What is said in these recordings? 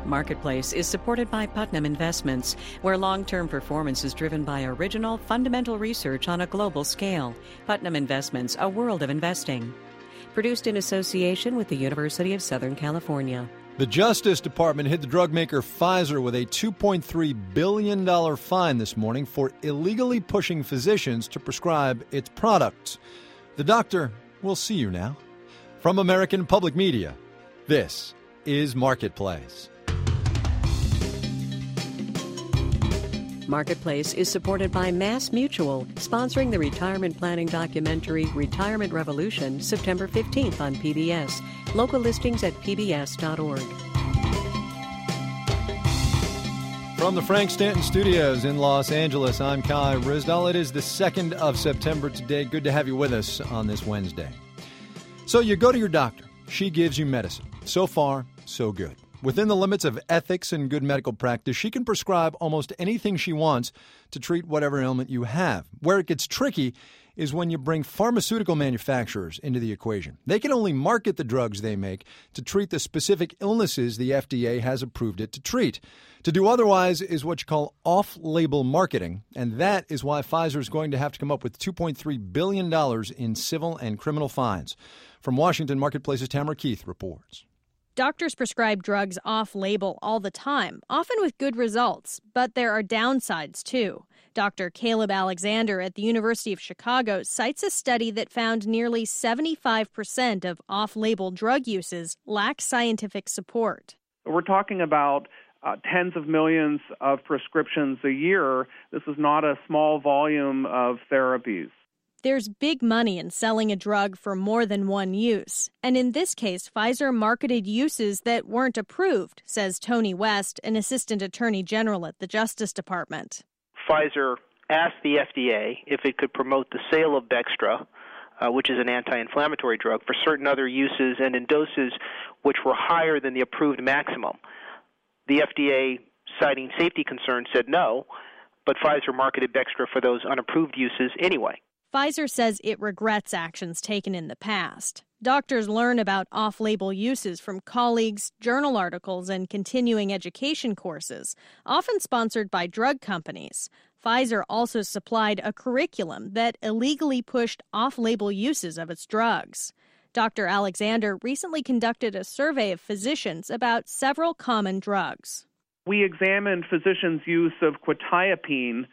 Marketplace is supported by Putnam Investments, where long-term performance is driven by original, fundamental research on a global scale. Putnam Investments, a world of investing. Produced in association with the University of Southern California. The Justice Department hit the drug maker Pfizer with a $2.3 billion fine this morning for illegally pushing physicians to prescribe its products. The doctor will see you now. From American Public Media, this is Marketplace. Marketplace is supported by Mass Mutual, sponsoring the retirement planning documentary Retirement Revolution, September 15th on PBS. Local listings at pbs.org. From the Frank Stanton Studios in Los Angeles, I'm Kai Ryssdal. It is the 2nd of September today. Good to have you with us on this Wednesday. So you go to your doctor. She gives you medicine. So far, so good. Within the limits of ethics and good medical practice, she can prescribe almost anything she wants to treat whatever ailment you have. Where it gets tricky is when you bring pharmaceutical manufacturers into the equation. They can only market the drugs they make to treat the specific illnesses the FDA has approved it to treat. To do otherwise is what you call off-label marketing, and that is why Pfizer is going to have to come up with $2.3 billion in civil and criminal fines. From Washington, Marketplace's Tamara Keith reports. Doctors prescribe drugs off-label all the time, often with good results, but there are downsides, too. Dr. Caleb Alexander at the University of Chicago cites a study that found nearly 75% of off-label drug uses lack scientific support. We're talking about tens of millions of prescriptions a year. This is not a small volume of therapies. There's big money in selling a drug for more than one use. And in this case, Pfizer marketed uses that weren't approved, says Tony West, an assistant attorney general at the Justice Department. Pfizer asked the FDA if it could promote the sale of Bextra, which is an anti-inflammatory drug, for certain other uses and in doses which were higher than the approved maximum. The FDA, citing safety concerns, said no, but Pfizer marketed Bextra for those unapproved uses anyway. Pfizer says it regrets actions taken in the past. Doctors learn about off-label uses from colleagues, journal articles, and continuing education courses, often sponsored by drug companies. Pfizer also supplied a curriculum that illegally pushed off-label uses of its drugs. Dr. Alexander recently conducted a survey of physicians about several common drugs. We examined physicians' use of quetiapine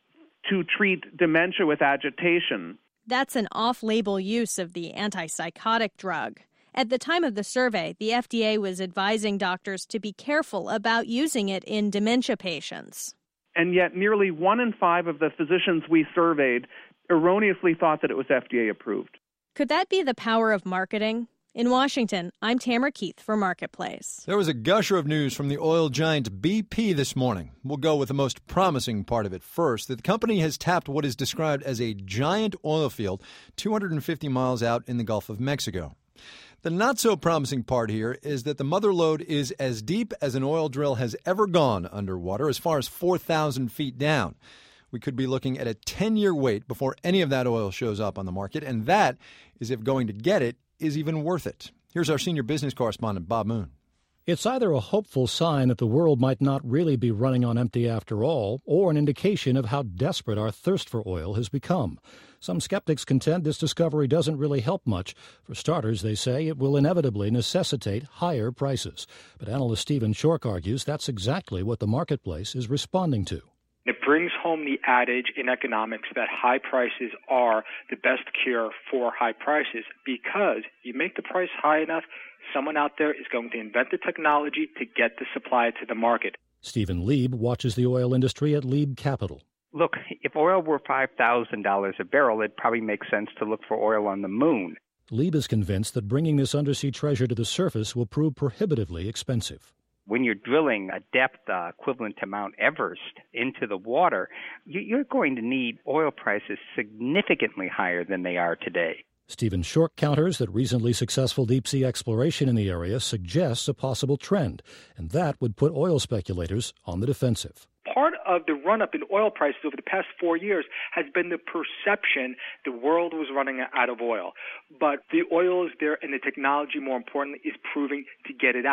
to treat dementia with agitation. That's an off-label use of the antipsychotic drug. At the time of the survey, the FDA was advising doctors to be careful about using it in dementia patients. And yet nearly 1 in 5 of the physicians we surveyed erroneously thought that it was FDA approved. Could that be the power of marketing? In Washington, I'm Tamara Keith for Marketplace. There was a gusher of news from the oil giant BP this morning. We'll go with the most promising part of it first. The company has tapped what is described as a giant oil field 250 miles out in the Gulf of Mexico. The not-so-promising part here is that the mother lode is as deep as an oil drill has ever gone underwater, as far as 4,000 feet down. We could be looking at a 10-year wait before any of that oil shows up on the market, and that is if going to get it is even worth it. Here's our senior business correspondent, Bob Moon. It's either a hopeful sign that the world might not really be running on empty after all, or an indication of how desperate our thirst for oil has become. Some skeptics contend this discovery doesn't really help much. For starters, they say it will inevitably necessitate higher prices. But analyst Stephen Schork argues that's exactly what the marketplace is responding to. It brings home the adage in economics that high prices are the best cure for high prices, because you make the price high enough, someone out there is going to invent the technology to get the supply to the market. Stephen Lieb watches the oil industry at Lieb Capital. Look, if oil were $5,000 a barrel, it'd probably make sense to look for oil on the moon. Lieb is convinced that bringing this undersea treasure to the surface will prove prohibitively expensive. When you're drilling a depth equivalent to Mount Everest into the water, you're going to need oil prices significantly higher than they are today. Stephen Schork counters that recently successful deep-sea exploration in the area suggests a possible trend, and that would put oil speculators on the defensive. Part of the run-up in oil prices over the past 4 years has been the perception the world was running out of oil. But the oil is there, and the technology, more importantly, is proving to get it out.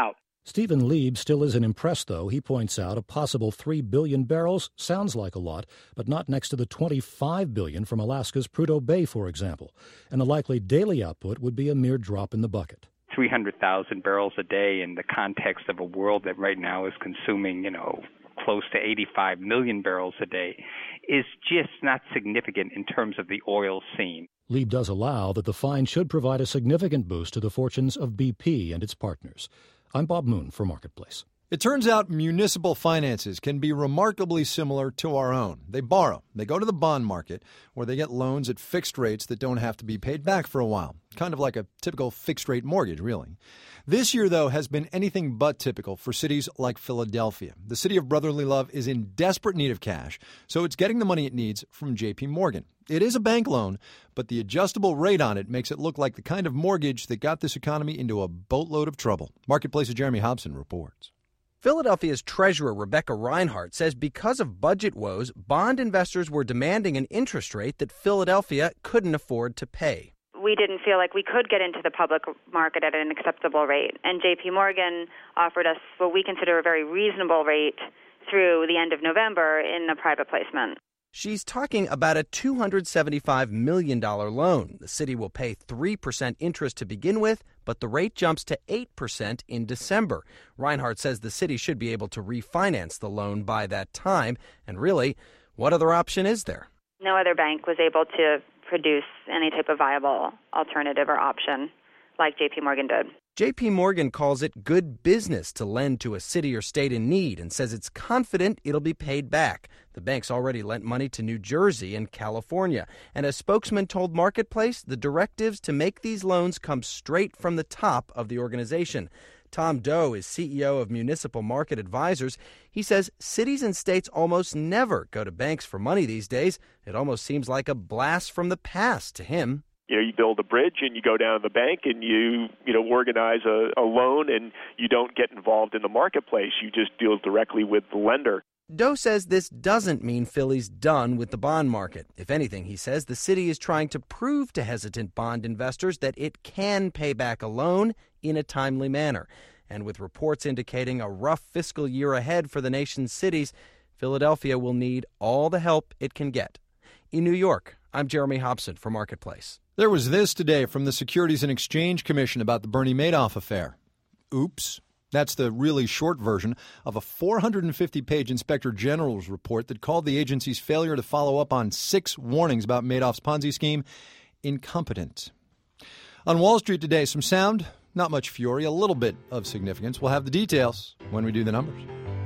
Stephen Lieb still isn't impressed, though. He points out a possible 3 billion barrels sounds like a lot, but not next to the 25 billion from Alaska's Prudhoe Bay, for example. And the likely daily output would be a mere drop in the bucket. 300,000 barrels a day in the context of a world that right now is consuming, close to 85 million barrels a day is just not significant in terms of the oil scene. Lieb does allow that the fine should provide a significant boost to the fortunes of BP and its partners. I'm Bob Moon for Marketplace. It turns out municipal finances can be remarkably similar to our own. They borrow. They go to the bond market where they get loans at fixed rates that don't have to be paid back for a while. Kind of like a typical fixed-rate mortgage, really. This year, though, has been anything but typical for cities like Philadelphia. The city of brotherly love is in desperate need of cash, so it's getting the money it needs from J.P. Morgan. It is a bank loan, but the adjustable rate on it makes it look like the kind of mortgage that got this economy into a boatload of trouble. Marketplace's Jeremy Hobson reports. Philadelphia's treasurer, Rebecca Reinhart, says because of budget woes, bond investors were demanding an interest rate that Philadelphia couldn't afford to pay. We didn't feel like we could get into the public market at an acceptable rate. And J.P. Morgan offered us what we consider a very reasonable rate through the end of November in the private placement. She's talking about a $275 million loan. The city will pay 3% interest to begin with, but the rate jumps to 8% in December. Reinhart says the city should be able to refinance the loan by that time. And really, what other option is there? No other bank was able to produce any type of viable alternative or option like J.P. Morgan did. J.P. Morgan calls it good business to lend to a city or state in need and says it's confident it'll be paid back. The bank's already lent money to New Jersey and California. And a spokesman told Marketplace the directives to make these loans come straight from the top of the organization. Tom Doe is CEO of Municipal Market Advisors. He says cities and states almost never go to banks for money these days. It almost seems like a blast from the past to him. You build a bridge and you go down to the bank and you organize a loan and you don't get involved in the marketplace. You just deal directly with the lender. Doe says this doesn't mean Philly's done with the bond market. If anything, he says, the city is trying to prove to hesitant bond investors that it can pay back a loan in a timely manner. And with reports indicating a rough fiscal year ahead for the nation's cities, Philadelphia will need all the help it can get. In New York, I'm Jeremy Hobson for Marketplace. There was this today from the Securities and Exchange Commission about the Bernie Madoff affair. Oops. That's the really short version of a 450-page Inspector General's report that called the agency's failure to follow up on 6 warnings about Madoff's Ponzi scheme incompetent. On Wall Street today, some sound, not much fury, a little bit of significance. We'll have the details when we do the numbers.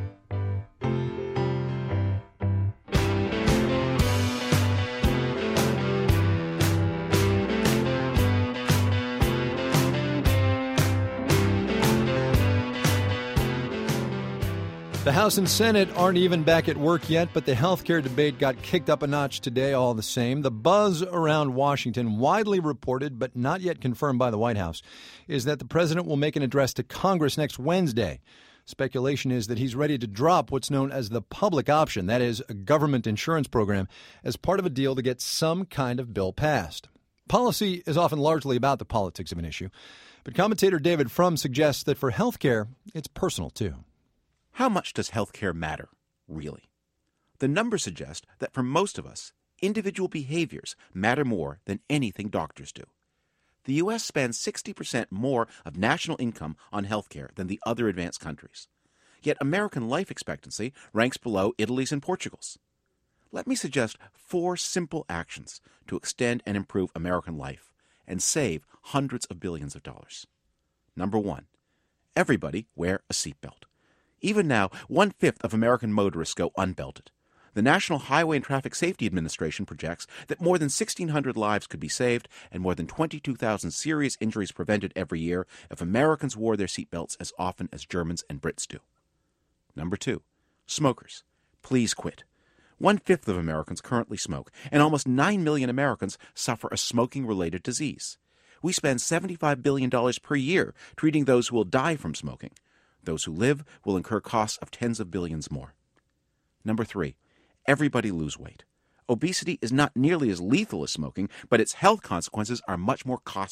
The House and Senate aren't even back at work yet, but the health care debate got kicked up a notch today all the same. The buzz around Washington, widely reported but not yet confirmed by the White House, is that the president will make an address to Congress next Wednesday. Speculation is that he's ready to drop what's known as the public option, that is, a government insurance program, as part of a deal to get some kind of bill passed. Policy is often largely about the politics of an issue, but commentator David Frum suggests that for health care, it's personal too. How much does health care matter, really? The numbers suggest that for most of us, individual behaviors matter more than anything doctors do. The U.S. spends 60% more of national income on health care than the other advanced countries. Yet American life expectancy ranks below Italy's and Portugal's. Let me suggest 4 simple actions to extend and improve American life and save hundreds of billions of dollars. Number 1, everybody wear a seatbelt. Even now, 1/5 of American motorists go unbelted. The National Highway and Traffic Safety Administration projects that more than 1,600 lives could be saved and more than 22,000 serious injuries prevented every year if Americans wore their seatbelts as often as Germans and Brits do. Number 2, smokers. Please quit. 1/5 of Americans currently smoke, and almost 9 million Americans suffer a smoking-related disease. We spend $75 billion per year treating those who will die from smoking. Those who live will incur costs of tens of billions more. Number 3, everybody lose weight. Obesity is not nearly as lethal as smoking, but its health consequences are much more costly.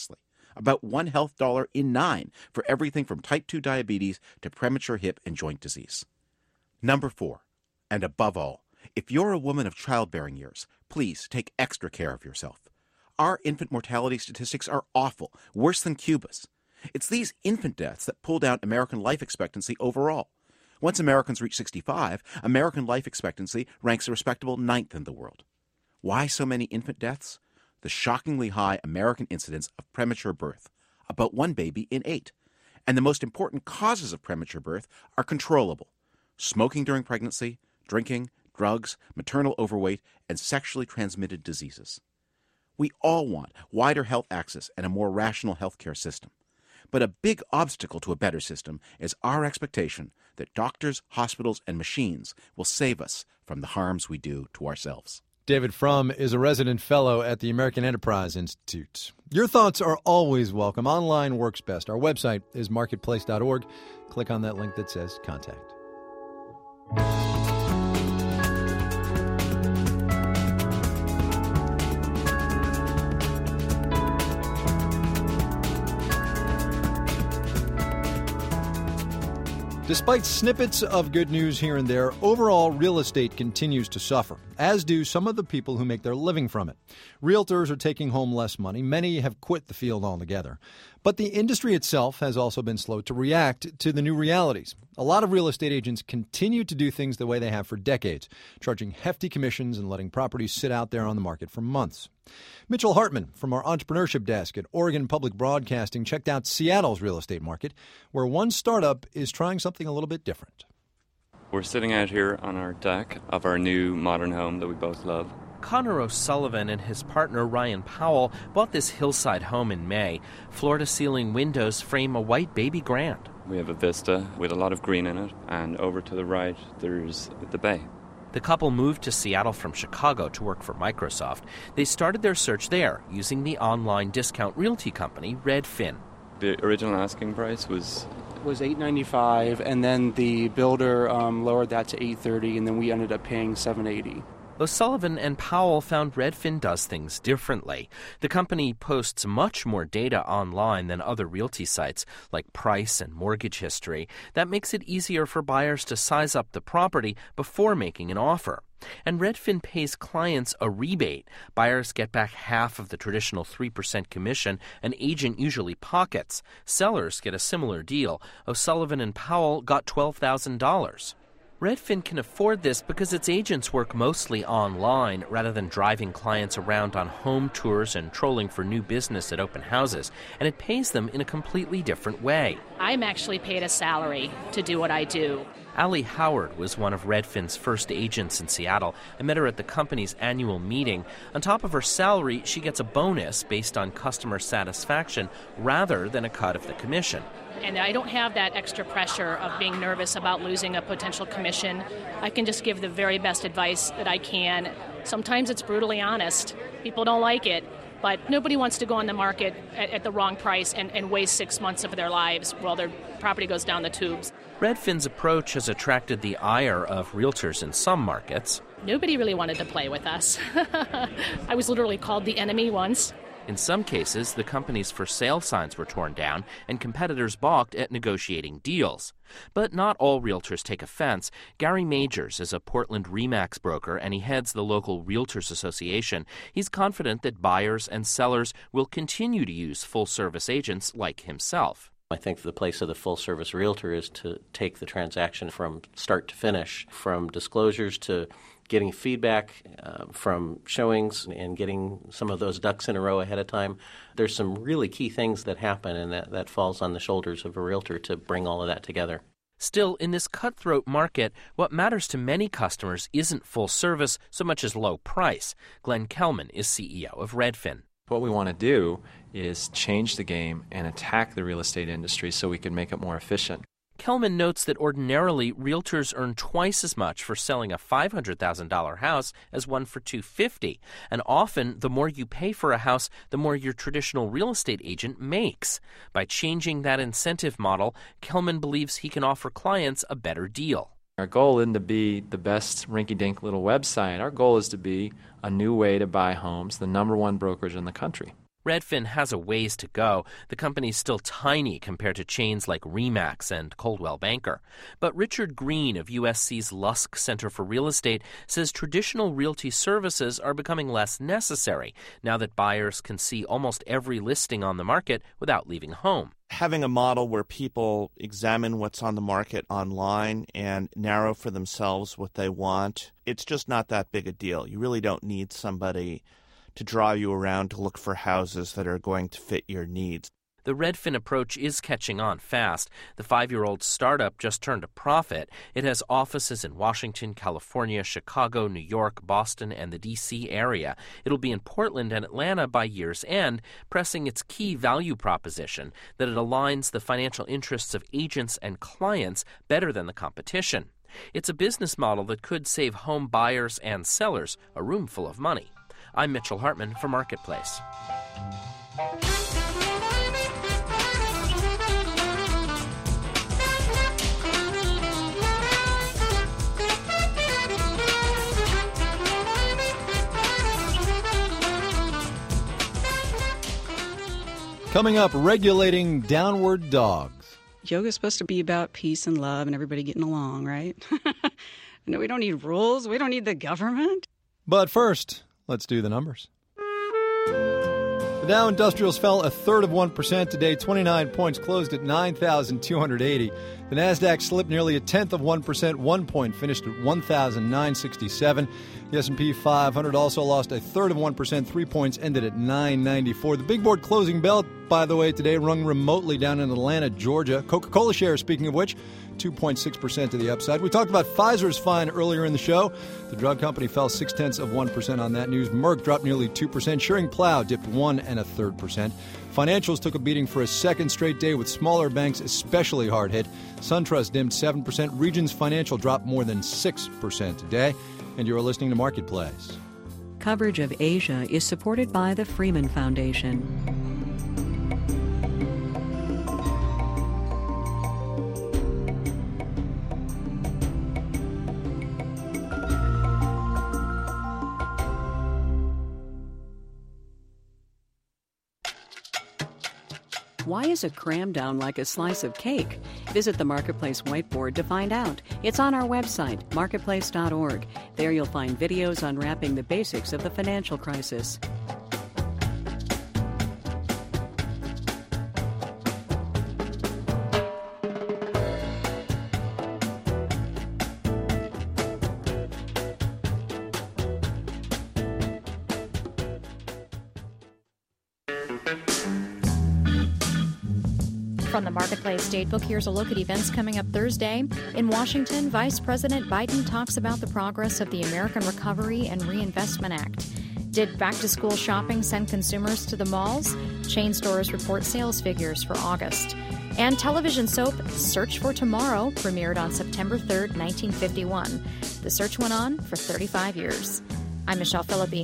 about one health dollar in 9 for everything from type 2 diabetes to premature hip and joint disease. Number 4, and above all, if you're a woman of childbearing years, please take extra care of yourself. Our infant mortality statistics are awful, worse than Cuba's. It's these infant deaths that pull down American life expectancy overall. Once Americans reach 65, American life expectancy ranks a respectable 9th in the world. Why so many infant deaths? The shockingly high American incidence of premature birth, about 1 baby in 8. And the most important causes of premature birth are controllable: smoking during pregnancy, drinking, drugs, maternal overweight, and sexually transmitted diseases. We all want wider health access and a more rational healthcare system. But a big obstacle to a better system is our expectation that doctors, hospitals, and machines will save us from the harms we do to ourselves. David Frum is a resident fellow at the American Enterprise Institute. Your thoughts are always welcome. Online works best. Our website is marketplace.org. Click on that link that says Contact. Despite snippets of good news here and there, overall real estate continues to suffer, as do some of the people who make their living from it. Realtors are taking home less money. Many have quit the field altogether. But the industry itself has also been slow to react to the new realities. A lot of real estate agents continue to do things the way they have for decades, charging hefty commissions and letting properties sit out there on the market for months. Mitchell Hartman from our entrepreneurship desk at Oregon Public Broadcasting checked out Seattle's real estate market, where one startup is trying something a little bit different. We're sitting out here on our deck of our new modern home that we both love. Connor O'Sullivan and his partner Ryan Powell bought this hillside home in May. Floor-to-ceiling windows frame a white baby grand. We have a vista with a lot of green in it, and over to the right there's the bay. The couple moved to Seattle from Chicago to work for Microsoft. They started their search there using the online discount realty company Redfin. The original asking price was $895, and then the builder lowered that to $830, and then we ended up paying $780. O'Sullivan and Powell found Redfin does things differently. The company posts much more data online than other realty sites, like price and mortgage history. That makes it easier for buyers to size up the property before making an offer. And Redfin pays clients a rebate. Buyers get back half of the traditional 3% commission an agent usually pockets. Sellers get a similar deal. O'Sullivan and Powell got $12,000. Redfin can afford this because its agents work mostly online rather than driving clients around on home tours and trolling for new business at open houses, and it pays them in a completely different way. I'm actually paid a salary to do what I do. Allie Howard was one of Redfin's first agents in Seattle. I met her at the company's annual meeting. On top of her salary, she gets a bonus based on customer satisfaction rather than a cut of the commission. And I don't have that extra pressure of being nervous about losing a potential commission. I can just give the very best advice that I can. Sometimes it's brutally honest. People don't like it, but nobody wants to go on the market at the wrong price and waste 6 months of their lives while their property goes down the tubes. Redfin's approach has attracted the ire of realtors in some markets. Nobody really wanted to play with us. I was literally called the enemy once. In some cases, the company's for sale signs were torn down and competitors balked at negotiating deals. But not all realtors take offense. Gary Majors is a Portland RE/MAX broker, and he heads the local Realtors Association. He's confident that buyers and sellers will continue to use full-service agents like himself. I think the place of the full-service realtor is to take the transaction from start to finish, from disclosures to getting feedback from showings and getting some of those ducks in a row ahead of time. There's some really key things that happen, and that falls on the shoulders of a realtor to bring all of that together. Still, in this cutthroat market, what matters to many customers isn't full service so much as low price. Glenn Kelman is CEO of Redfin. What we want to do is change the game and attack the real estate industry so we can make it more efficient. Kelman notes that ordinarily realtors earn twice as much for selling a $500,000 house as one for $250,000, and often the more you pay for a house, the more your traditional real estate agent makes. By changing that incentive model, Kelman believes he can offer clients a better deal. Our goal isn't to be the best rinky-dink little website. Our goal is to be a new way to buy homes, the #1 brokerage in the country. Redfin has a ways to go. The company's still tiny compared to chains like RE/MAX and Coldwell Banker. But Richard Green of USC's Lusk Center for Real Estate says traditional realty services are becoming less necessary now that buyers can see almost every listing on the market without leaving home. Having a model where people examine what's on the market online and narrow for themselves what they want, it's just not that big a deal. You really don't need somebody to draw you around to look for houses that are going to fit your needs. The Redfin approach is catching on fast. The 5-year-old startup just turned a profit. It has offices in Washington, California, Chicago, New York, Boston, and the D.C. area. It'll be in Portland and Atlanta by year's end, pressing its key value proposition that it aligns the financial interests of agents and clients better than the competition. It's a business model that could save home buyers and sellers a room full of money. I'm Mitchell Hartman for Marketplace. Coming up, regulating downward dogs. Yoga is supposed to be about peace and love and everybody getting along, right? No, we don't need rules. We don't need the government. But first, let's do the numbers. The Dow Industrials fell 1/3% today, 29 points, closed at 9,280. The Nasdaq slipped nearly 0.1%, 1 point, finished at 1,967. The S&P 500 also lost 1/3%, 3 points, ended at 994. The big board closing bell, by the way, today rung remotely down in Atlanta, Georgia. Coca-Cola shares, speaking of which, 2.6% to the upside. We talked about Pfizer's fine earlier in the show. The drug company fell 0.6% on that news. Merck dropped nearly 2%. Schering-Plough dipped 1 1/3%. Financials took a beating for a second straight day, with smaller banks especially hard hit. SunTrust dimmed 7%. Regions Financial dropped more than 6% today. And you're listening to Marketplace. Coverage of Asia is supported by the Freeman Foundation. Why is a cram down like a slice of cake? Visit the Marketplace whiteboard to find out. It's on our website, marketplace.org. There you'll find videos unwrapping the basics of the financial crisis. From the Marketplace Datebook, here's a look at events coming up Thursday. In Washington, Vice President Biden talks about the progress of the American Recovery and Reinvestment Act. Did back-to-school shopping send consumers to the malls? Chain stores report sales figures for August. And television soap Search for Tomorrow premiered on September 3rd, 1951. The search went on for 35 years. I'm Michelle Philippi.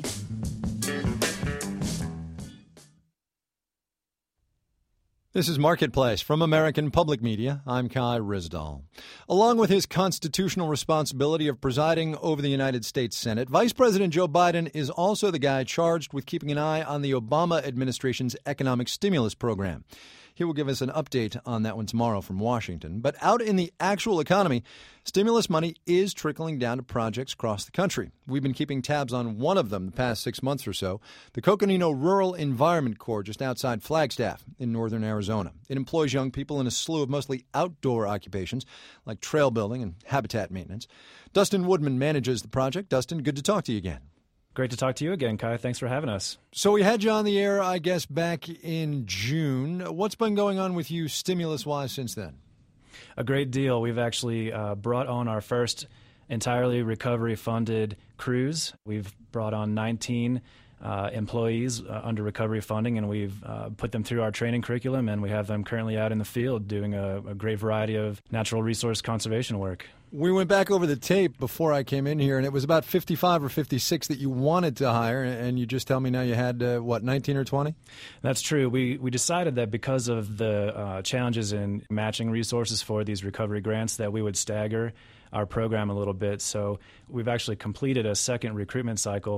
This is Marketplace from American Public Media. I'm Kai Ryssdal. Along with his constitutional responsibility of presiding over the United States Senate, Vice President Joe Biden is also the guy charged with keeping an eye on the Obama administration's economic stimulus program. He will give us an update on that one tomorrow from Washington. But out in the actual economy, stimulus money is trickling down to projects across the country. We've been keeping tabs on one of them the past 6 months or so, the Coconino Rural Environment Corps just outside Flagstaff in northern Arizona. It employs young people in a slew of mostly outdoor occupations like trail building and habitat maintenance. Dustin Woodman manages the project. Dustin, good to talk to you again. Great to talk to you again, Kai. Thanks for having us. So we had you on the air, I guess, back in June. What's been going on with you stimulus-wise since then? A great deal. We've actually brought on our first entirely recovery-funded cruise. We've brought on 19 employees under recovery funding, and we've put them through our training curriculum, and we have them currently out in the field doing a great variety of natural resource conservation work. We went back over the tape before I came in here, and it was about 55 or 56 that you wanted to hire, and you just tell me now you had, 19 or 20? That's true. We decided that because of the challenges in matching resources for these recovery grants that we would stagger our program a little bit. So we've actually completed a second recruitment cycle,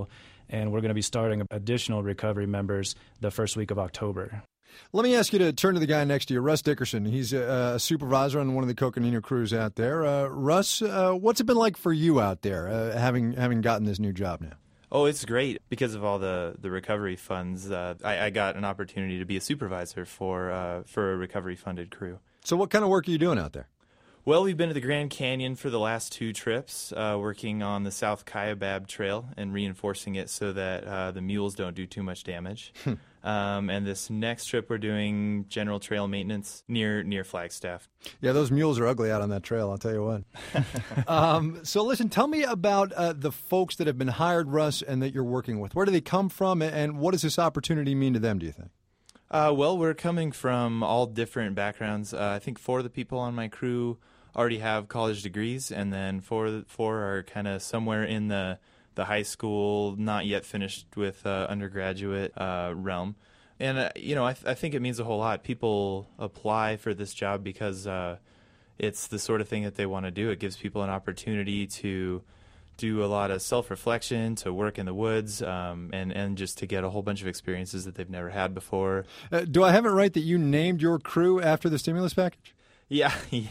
and we're going to be starting additional recovery members the first week of October. Let me ask you to turn to the guy next to you, Russ Dickerson. He's a supervisor on one of the Coconino crews out there. Russ, what's it been like for you out there, having gotten this new job now? Oh, it's great. Because of all the recovery funds, I got an opportunity to be a supervisor for a recovery-funded crew. So what kind of work are you doing out there? Well, we've been to the Grand Canyon for the last 2 trips, working on the South Kaibab Trail and reinforcing it so that the mules don't do too much damage. And this next trip, we're doing general trail maintenance near Flagstaff. Yeah, those mules are ugly out on that trail, I'll tell you what. So listen, tell me about the folks that have been hired, Russ, and that you're working with. Where do they come from, and what does this opportunity mean to them, do you think? Well, we're coming from all different backgrounds. I think 4 of the people on my crew already have college degrees, and then 4 are kind of somewhere in the high school, not yet finished with undergraduate realm. And, I think it means a whole lot. People apply for this job because it's the sort of thing that they want to do. It gives people an opportunity to do a lot of self-reflection, to work in the woods, and just to get a whole bunch of experiences that they've never had before. Do I have it right that you named your crew after the stimulus package? Yeah.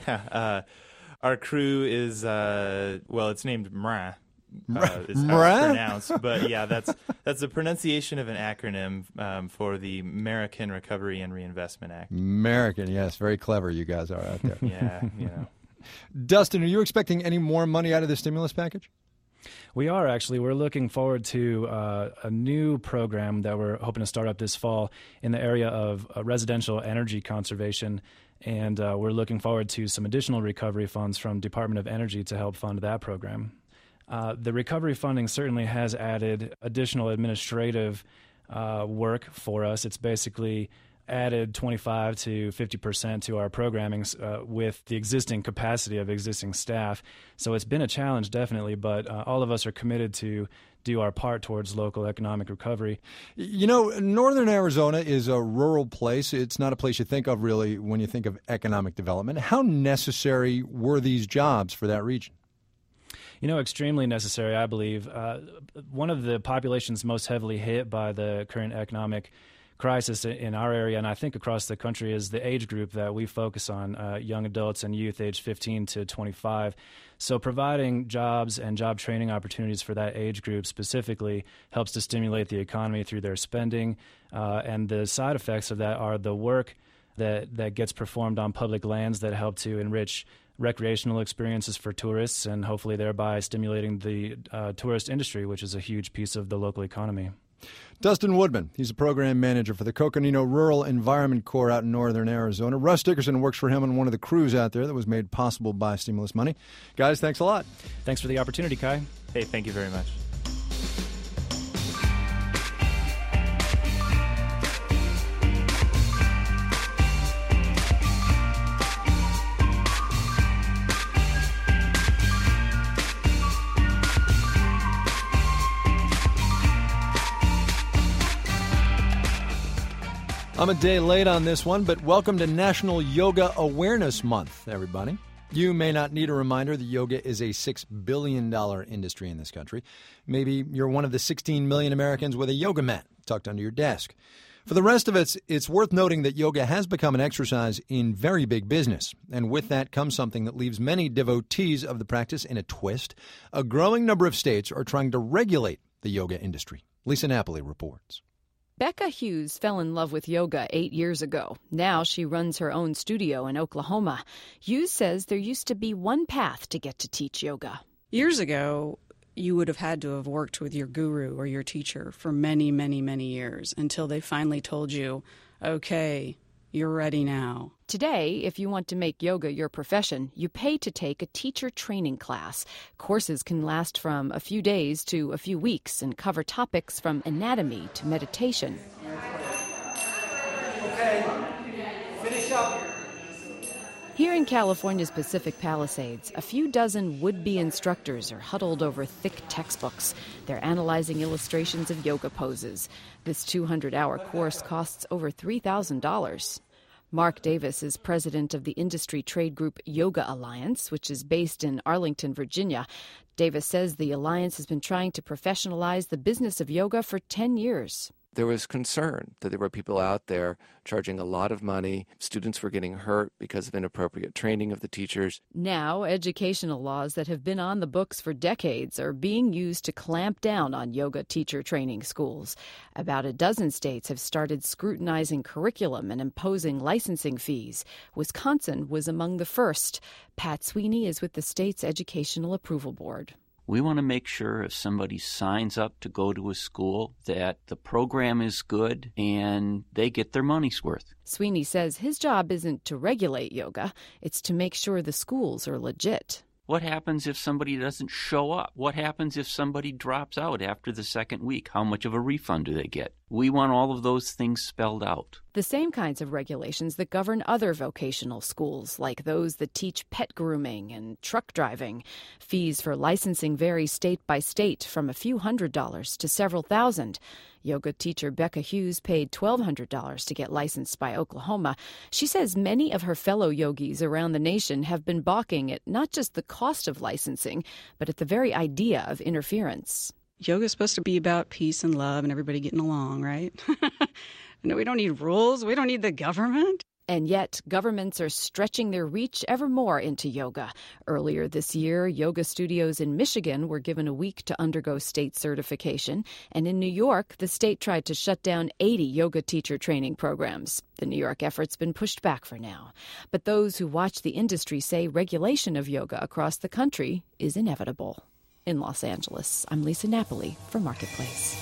Our crew is, it's named MRA. Is how it's pronounced, but yeah, that's a pronunciation of an acronym for the American Recovery and Reinvestment Act. American, yes, very clever you guys are out there. Yeah. Dustin, are you expecting any more money out of the stimulus package? We are, actually. We're looking forward to a new program that we're hoping to start up this fall in the area of residential energy conservation, and we're looking forward to some additional recovery funds from Department of Energy to help fund that program. The recovery funding certainly has added additional administrative work for us. It's basically added 25 to 50% to our programming with the existing capacity of existing staff. So it's been a challenge, definitely, but all of us are committed to do our part towards local economic recovery. Northern Arizona is a rural place. It's not a place you think of really when you think of economic development. How necessary were these jobs for that region? Extremely necessary, I believe. One of the populations most heavily hit by the current economic crisis in our area, and I think across the country, is the age group that we focus on, young adults and youth aged 15 to 25. So providing jobs and job training opportunities for that age group specifically helps to stimulate the economy through their spending, and the side effects of that are the work that gets performed on public lands that help to enrich recreational experiences for tourists and hopefully thereby stimulating the tourist industry, which is a huge piece of the local economy. Dustin Woodman, he's a program manager for the Coconino Rural Environment Corps out in northern Arizona. Russ Dickerson works for him on one of the crews out there that was made possible by stimulus money. Guys, thanks a lot. Thanks for the opportunity, Kai. Hey, thank you very much. I'm a day late on this one, but welcome to National Yoga Awareness Month, everybody. You may not need a reminder that yoga is a $6 billion industry in this country. Maybe you're one of the 16 million Americans with a yoga mat tucked under your desk. For the rest of us, it's worth noting that yoga has become an exercise in very big business. And with that comes something that leaves many devotees of the practice in a twist. A growing number of states are trying to regulate the yoga industry. Lisa Napoli reports. Becca Hughes fell in love with yoga 8 years ago. Now she runs her own studio in Oklahoma. Hughes says there used to be one path to get to teach yoga. Years ago, you would have had to have worked with your guru or your teacher for many, many, many years until they finally told you, okay, you're ready now. Today, if you want to make yoga your profession, you pay to take a teacher training class. Courses can last from a few days to a few weeks and cover topics from anatomy to meditation. Okay, finish up. Here in California's Pacific Palisades, a few dozen would-be instructors are huddled over thick textbooks. They're analyzing illustrations of yoga poses. This 200-hour course costs over $3,000. Mark Davis is president of the industry trade group Yoga Alliance, which is based in Arlington, Virginia. Davis says the alliance has been trying to professionalize the business of yoga for 10 years. There was concern that there were people out there charging a lot of money. Students were getting hurt because of inappropriate training of the teachers. Now, educational laws that have been on the books for decades are being used to clamp down on yoga teacher training schools. About a dozen states have started scrutinizing curriculum and imposing licensing fees. Wisconsin was among the first. Pat Sweeney is with the state's Educational Approval Board. We want to make sure if somebody signs up to go to a school that the program is good and they get their money's worth. Sweeney says his job isn't to regulate yoga, it's to make sure the schools are legit. What happens if somebody doesn't show up? What happens if somebody drops out after the second week? How much of a refund do they get? We want all of those things spelled out. The same kinds of regulations that govern other vocational schools, like those that teach pet grooming and truck driving. Fees for licensing vary state by state, from a few $100s to several thousand. Yoga teacher Becca Hughes paid $1,200 to get licensed by Oklahoma. She says many of her fellow yogis around the nation have been balking at not just the cost of licensing, but at the very idea of interference. Yoga is supposed to be about peace and love and everybody getting along, right? No, we don't need rules. We don't need the government. And yet, governments are stretching their reach ever more into yoga. Earlier this year, yoga studios in Michigan were given a week to undergo state certification. And in New York, the state tried to shut down 80 yoga teacher training programs. The New York effort's been pushed back for now. But those who watch the industry say regulation of yoga across the country is inevitable. In Los Angeles, I'm Lisa Napoli for Marketplace.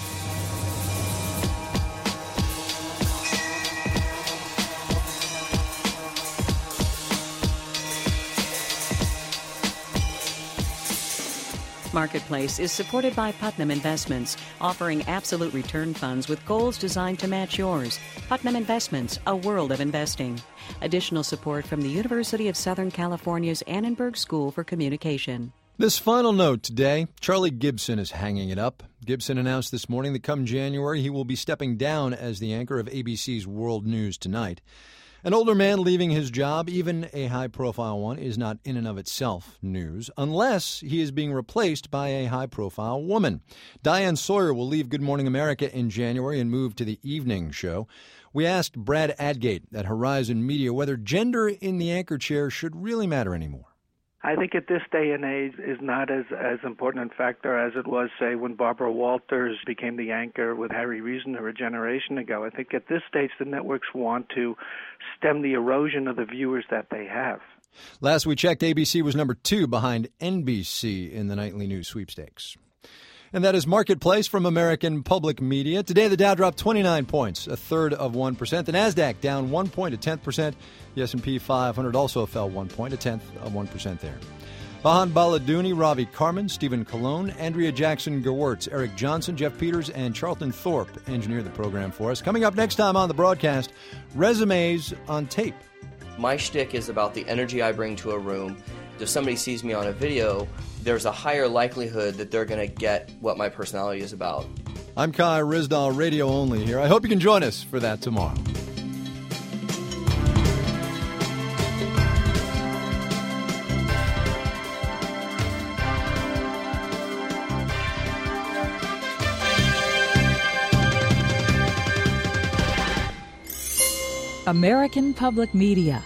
Marketplace is supported by Putnam Investments, offering absolute return funds with goals designed to match yours. Putnam Investments, a world of investing. Additional support from the University of Southern California's Annenberg School for Communication. This final note today, Charlie Gibson is hanging it up. Gibson announced this morning that come January he will be stepping down as the anchor of ABC's World News Tonight. An older man leaving his job, even a high-profile one, is not in and of itself news, unless he is being replaced by a high-profile woman. Diane Sawyer will leave Good Morning America in January and move to the evening show. We asked Brad Adgate at Horizon Media whether gender in the anchor chair should really matter anymore. I think at this day and age is not as important a factor as it was, say, when Barbara Walters became the anchor with Harry Reasoner a generation ago. I think at this stage the networks want to stem the erosion of the viewers that they have. Last we checked, ABC was number 2 behind NBC in the nightly news sweepstakes. And that is Marketplace from American Public Media. Today, the Dow dropped 29 points, 1/3%. The NASDAQ down 1 point, 1/10%. The S&P 500 also fell 1 point, 1/10% there. Bahan Baladouni, Ravi Carmen, Stephen Colon, Andrea Jackson Gewirtz, Eric Johnson, Jeff Peters, and Charlton Thorpe engineered the program for us. Coming up next time on the broadcast, Resumes on Tape. My shtick is about the energy I bring to a room. If somebody sees me on a video, there's a higher likelihood that they're going to get what my personality is about. I'm Kai Ryssdal, radio only here. I hope you can join us for that tomorrow. American Public Media.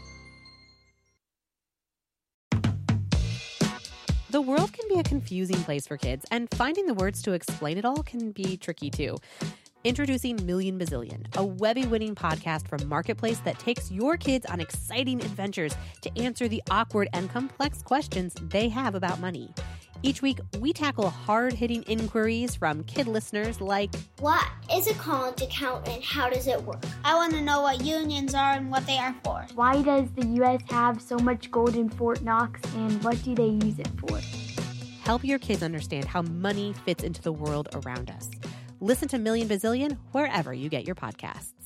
The world can be a confusing place for kids, and finding the words to explain it all can be tricky too. Introducing Million Bazillion, a Webby-winning podcast from Marketplace that takes your kids on exciting adventures to answer the awkward and complex questions they have about money. Each week, we tackle hard-hitting inquiries from kid listeners like, what is a college account and how does it work? I want to know what unions are and what they are for. Why does the U.S. have so much gold in Fort Knox and what do they use it for? Help your kids understand how money fits into the world around us. Listen to Million Bazillion wherever you get your podcasts.